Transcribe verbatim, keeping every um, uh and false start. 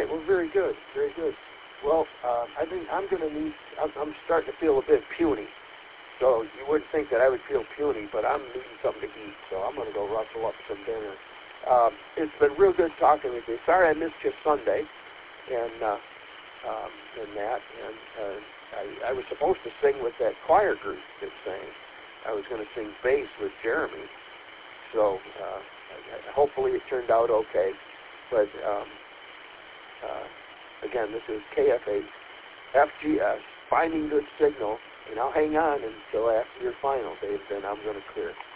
right. Well, very good. Very good. Well, uh, I think I'm going to need, I'm, I'm starting to feel a bit puny. So you wouldn't think that I would feel puny, but I'm needing something to eat. So I'm going to go rustle up some dinner. Um, it's been real good talking with you. Sorry I missed you Sunday and, uh, um, and that. And uh, I, I was supposed to sing with that choir group that sang. I was going to sing bass with Jeremy. So uh, hopefully it turned out okay. But um, uh, again, this is K F eight F G S, Finding Good Signal, and I'll hang on until after your final, Dave, then I'm going to clear.